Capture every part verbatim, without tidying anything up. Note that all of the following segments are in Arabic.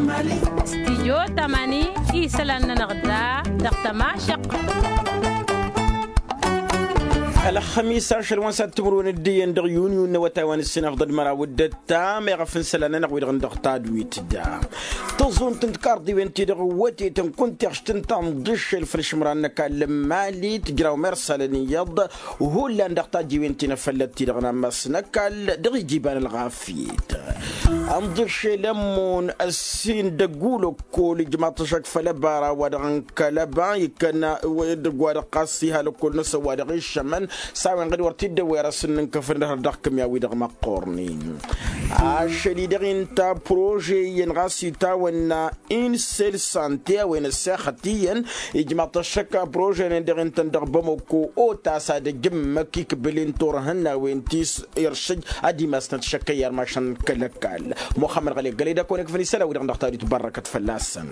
استيجو تماني إيسلان نغدا دقتما شق الخميس عشر وان تمرون الدين دغ يونيون وتوان السنة ضد مرا ودتا ما يغفن سلانا نغوي دغ ندغتا دويت دا تظن تنتكار دي وانتي دغ واتي تنكون تيغشتن تنضش الفرش مرانك لمالي تجراو مرسالني يض وهو اللي ندغتا دي وانتي نفلتي دغ نمسنك دغ جيبان الغافيت انضش لمون السين دقولو كل جماعة شك فلبارا ودغن كلبا يكنا ودغوا دقاسي هالكل نسوا دغ الشمن ساوين غير ورتيد ويرسن كفر ده دقم يا ويدغ مقورنين عشان يدغين تا بروجي ينغاسي تا ونا ان سيل سانتي وين ساختيا يجمع تشكا بروجي ندغين تندغ بموكو او تاسا دجم كيك بلين تورهن وين تيس يرشد ادي ما سنتشكا يا ماشان كلكال محمد غلي قليدا كونك فني سلا ويدغ نختار تبركت فلاسن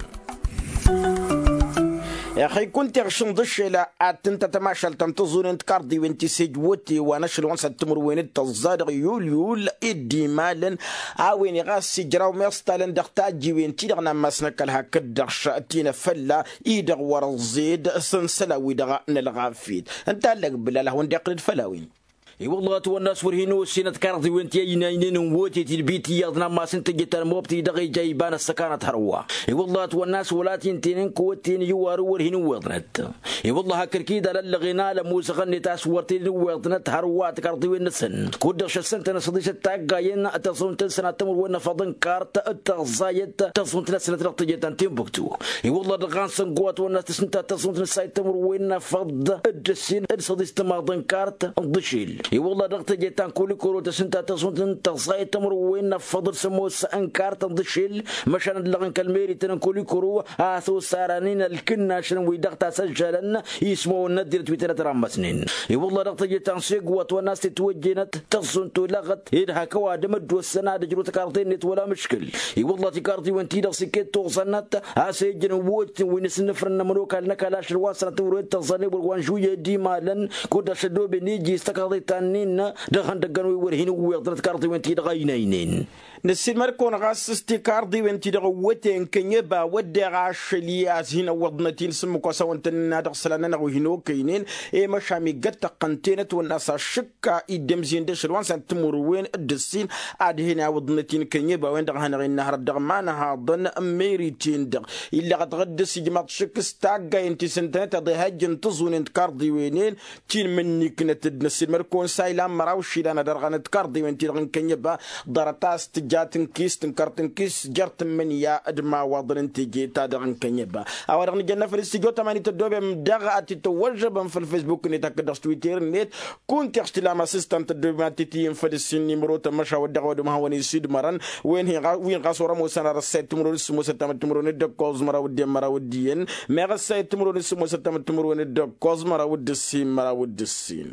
يا أخي كنت عشان ضش إلى أنت تماشى تنتظر أنت كاردي وأنت سجوتي ونشر وانسى تمر وين التزار يول يول إدي مالا عوين غاس جراو مستالن دختاجي وين تيرنا مسنك لها كدرش أتينا فلا إيدغ ورزيد سنسلا ويدغ نلغافيد أنت لك بلا له وندي قرد فلاوين اي والله تو الناس ورهينو سينة كارثي وانت ينين ووتي تلبيتي يضنا ما سنت جت الموبتي دغي جايبان السكانة هروا اي والله تو الناس ولاتين تنين كوتين يوارو ورهينو وضنت اي والله كركيدا للغنا لموسغني تاس ورتين وضنت هروا تكارثي ونسن كودش السنت نصديش التاقاين تصون تنسنا تمر وين فضن كارت التغزايت تصون تنسنا تلقط جتان تيمبكتو اي والله دغان سنقوات والناس تسنت تصون تنساي تمر وين فض الدسين الصديس تماضن كارت الضشيل اي والله دغت جيتان كولي كورو تسنتا تصون تصاي تمر وين فضل سموس انكار تضشيل مشان لغن كلميري تن كولي كورو اثو سارانين الكنا شن وي دغتا سجلن يسمو ندير تويتر ترامسنين اي والله دغت جيتان سيغوات وناس توجينت تصون تلغت يدها كواد مدو السنه دجرو تكارتين ولا مشكل اي والله تكارتي وانتي دغ سكيت توصنت اسجن ووت وين سنفرن مروك النكلاش الواسره توريت تصني وان شويه دي مالن كود شدو بنيجي استقضيت نين دخان دغانو ورهين ويضرت كاردي وانتي دغاينين نسيل مركون غاس استيكاردي وانتي دغوتين كنيبا ودغاش لياز هنا وضنتين سمكو سوانتن دغسلنا نغو هنو كينين اي مشامي قد قنتينت والناس شكا يدمزين دش الوان سان تمر وين الدسين عاد هنا وضنتين كنيبا وين دغ هنا غير نهر دغ مانها ضن ميريتين دغ الا غد غدس جماعه شك ستاغا انتي سنتات دهجن تزون انت كاردي وينين تين مني كنت نسيل مركون سايلام مراوشي لنا درغن تكاردي وانتي دغن كنيبا درتاس جاتن كيس تنكرتن كيس جرت من يا ادما وضن تجي تادغن كنيبا او رغن جنة في الاستيجو تماني تدوبه مدغ اتتوجب في الفيسبوك ني تاك داس تويتر نيت كنت اختلام اسيستنت دو تي في السن نيمرو تمشا ودغ ودما هوني سيد مران وين هي وين غاسورا موسنا رسيت تمرو سمو ستام تمرو ند كوز مرا ودي مرا وديين مي رسيت تمرو سمو ستام تمرو ند كوز مرا ود السين مرا ود السين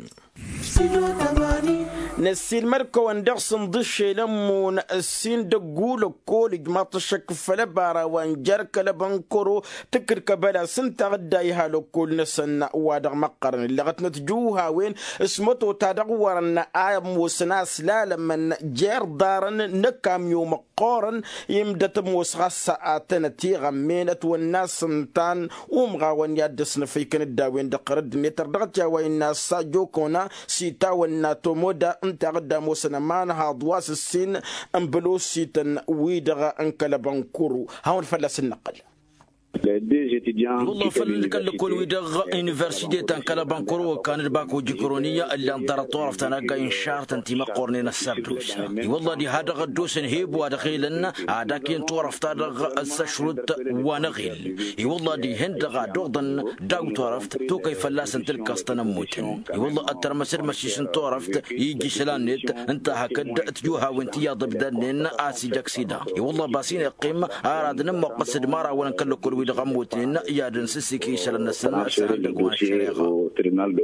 نسيل مركو وندغسن ضشي لمون السين دقول كول جماعة الشك فلبارا وانجرك لبنكرو تكر كبلا سنت غدايها لو كل نسن وادغ مقرن اللي غتنتجوها وين اسمتو تدغورن آيام وسناس لا لما جير دارن نكام يوم قارن يمدت موسغا ساعتين تيغا مينت والناس سنتان ومغا وان يادسن فيكن الداوين دقرد نتر دغتيا وين ناس ساجوكونا سيتا والناتو مودا انت غدا موسنا مانها ضواس السين امبلو سيتن ويدغا انكلبنكورو هاون فلس النقل والله فلك لكل ويدغ يونيفرسيتي تنكلا بانكورو كان باكو جيكرونيه اللي انطر طرف تناقا انشار تنتي مقورنين السردوس والله دي هذا غدوس نهيب ودخيلنا هذا كين طرف تدغ السشرط ونغيل والله دي هند غادوغدن داو طرفت تو كيف لاسن تلك استنموتن والله الترمسر مشيشن طرفت يجي سلانيت انت هكذا تجوها وانت يا ضبدنن اسي جاكسيدا والله باسين يقيم ارادنا مقصد مره ونكل كل ويدغ موتين يا دنسسي كي سلنا سلنا سلنا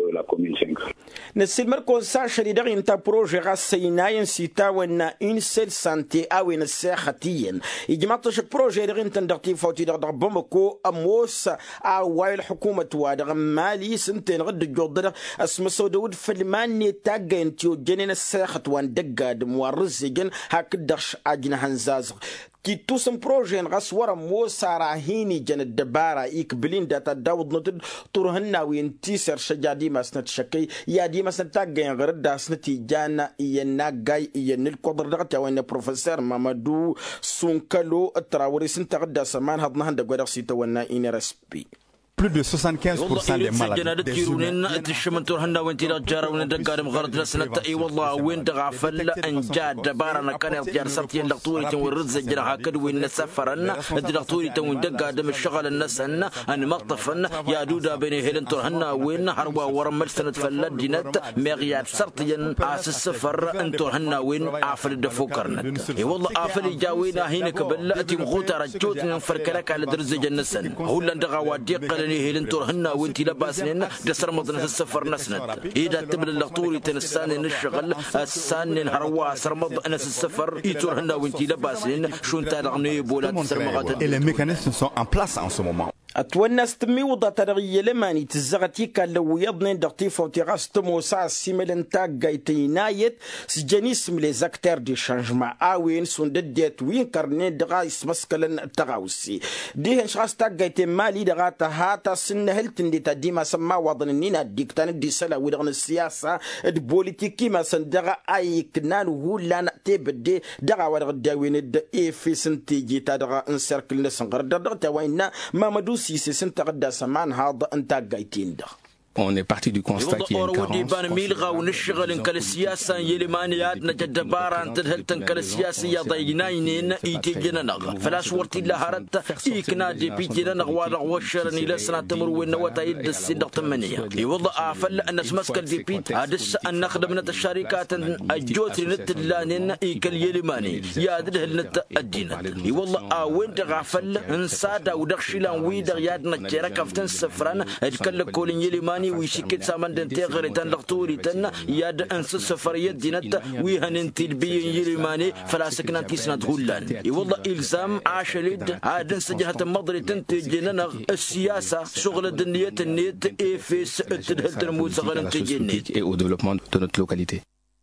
la commune cinq. نسيل مركون ساشا اللي دغي نتا بروجي غاسيناين سيتا ونا اون سيل سانتي او ان ساختيا يجمعطش بروجي دغي نتا ندغتي فوتي دغ بومكو اموس او واي الحكومه توادغ مالي سنتين غد جودر اسم سودود فلماني تاغ انتو جنين الساخت وان دغاد مورزجن هكدخش اجنا هنزاز كي توسم بروجين غسورة موسى راهيني جن الدبارة إيك بلين داتا داود نتد طرهنا وين تيسر شجا دي ما سنت شكي يا دي ما سنت تاقين غرد دا سنتي جانا إينا غاي إينا القدر دغتا وين بروفيسور مامادو سونكالو التراوري سنت غدا سمان هضنا هندا غدا سيتا ونا إينا رسبي plus de soixante-quinze pour cent des malades des humains تشمنتور هنا وين تيرا جارا وين دقارم غرد لسنة اي والله وين تغافل ان جاد دبارنا كان يرجع سرتين دكتوري تورد زجرا هكذا وين سفرنا دكتوري تون دقادم الشغل الناس ان ان مقطفن يا دودا بين هيلنتور هنا وين حروا ورم سنة فلد دينت مغياب سرتين اس السفر انتور هنا وين عافل الدفوكرنت اي والله عافل جاوينا هنا قبل اتي مخوت رجوت فركلك على درز جنسن هو لندغا وديق هيلنتور هنا وانتي لباسنين دسر مضنا السفر نسند إذا تبل اللغطوري تنساني نشغل السانين هروا سرمض أنس السفر يتور هنا وانتي لباسنين شون تارغني بولات سرمغات et les mécanismes sont en place en ce moment. أتونا استمي وضع ترغي لماني تزغتي كان لو يضنين دغتي فوتي غاستمو سا سيملن تاق غايتينايت سجانيسم لي زاكتير دي شانجما آوين سون دديت وين كارنين دغا يسمسكلن تغاوسي دي هنش غاس تاق غايتين مالي دغا تهاتا سنهلتن دي تديما سما وضنين الديكتان دي سلا ودغن السياسة دي بوليتيكي ما سندغا اي كنان وهو لانا تيبدي دغا ودغ داوين الد ايفي سنتيجي تدغا انسركل نسنغر دغا تاوينا مامدو si c'est سنتغدا سمان هذا انت قايتين ده. On est parti du constat qu'il y a une carence. ميلغا ونشغل انك السياسة يلمانيات نجد بارا انت هلتن السياسة يا ضيناينين ايتيجنا نغ فلا صورتي لها رد ايكنا دي بيجنا نغوار وشرني لسنا تمر ونوتا يد السنة ثمانية اي والله افل ان اسمسك دي بيت هادس ان نخدم نت الشركات الجوتري نت اللانين ايكل يلماني يا دهل نت الدينات اي والله اوين تغفل انسادا ودخشلان ويدغ يادنا جرك فتن سفران ادكل كولين يلماني ويشكت سامان دنتيغري تن لغطوري تن ياد انس السفرية دينت ويهن تلبي يلماني فلا سكنان تيسنا تغولان اي والله الزام عاشلد عادن سجهة مضري تنتجنن السياسة شغل الدنيا النيت ايفيس تدهل تنموت سغل تجنيت et au développement de notre localité.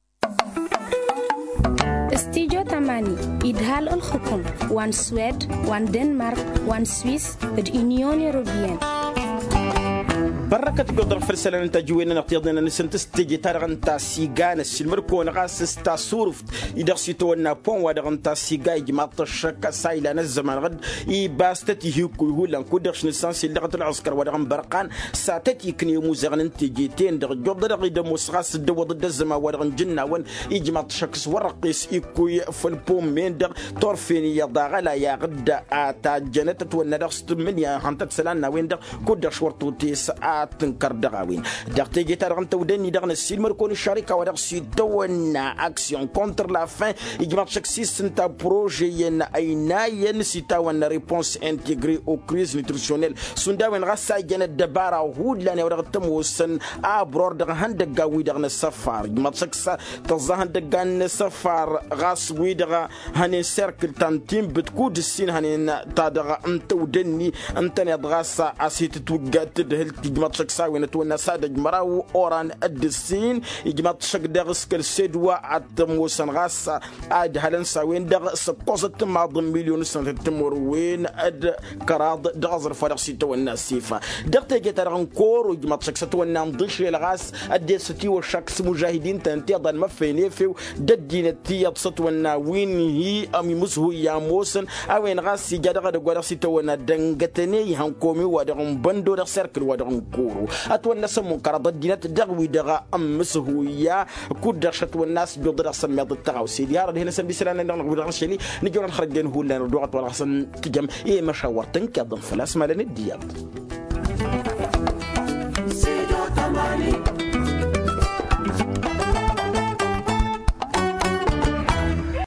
استيجو تماني إدهال الحكم وان سويد وان دنمارك وان سويس اليونيون يوروبيان بركة قدر فرسلنا انت جوينا نقيضنا نسنت استجي تارغن تا سيغان السلمر كون غاس تا صورف إذا سيتونا بون ودغن تا سيغاي جماعة الشكا سايلا نزمان غد إي باستتي هيكو يهولا كودرش نسانس اللي غد العسكر ودغن برقان ساتتي كني موزغن انت جيتين دغ جودر غيدا موسغاس دو ضد الزما ودغن جنا ون إي جماعة الشكس ورقيس إيكو فالبوم من دغ طرفين يضاغلا يا غد آتا جنة تونا دغ ستمن يا هانتت سلانا وين دغ كودرش ورطوتيس تنكر دغاوين دغتي جيتار انت ودني دغنا السيلمر كون الشركه ودغ سيتونا اكسيون كونتر لا فين يجمع شكسيس انت بروجي ين ايناين سيتاونا ريبونس انتيغري او كريز نيوتريسيونيل سنداوين غاسا جن الدبارة هود لاني ودغ تموسن ابرور دغ هند غاوي دغنا السفار يجمع شكسا تزهن دغان السفار غاس وي دغ هاني سيركل تانتيم بتكود السين هاني تادغ انت ودني انت ندغاسا اسيت توغات دهل يجمع شكساوي نتونا سادج مراو اوران الدسين يجمع شك دغس كل سدوا اتموسن غاسا اد هلن ساوين دغ سقوزت معظم مليون سنه تمر وين اد كراض دغزر فرسي تونا سيفا دغتي جترن كور يجمع شك ستونا نضش الغاس ادستي وشكس مجاهدين تنتيض المفيني في ددينتي تصتونا وين هي امي مسهو يا موسن اوين غاس جدغ دغ سيتونا دنگتني هنكومي ودغم بندو دغ سيركل ودغم كورو أتونا سمون كرض الدينات دغوي دغا أمس هويا كود دغشت والناس بيضر أصلا ميض التغاوسي ديار هنا سن بيسرنا نغنغ بدغ شيلي نجي نخرج دين هو لنا دوغت ولا أصلا تجمع إيه مشاورتن كضم فلاس مالن الدياب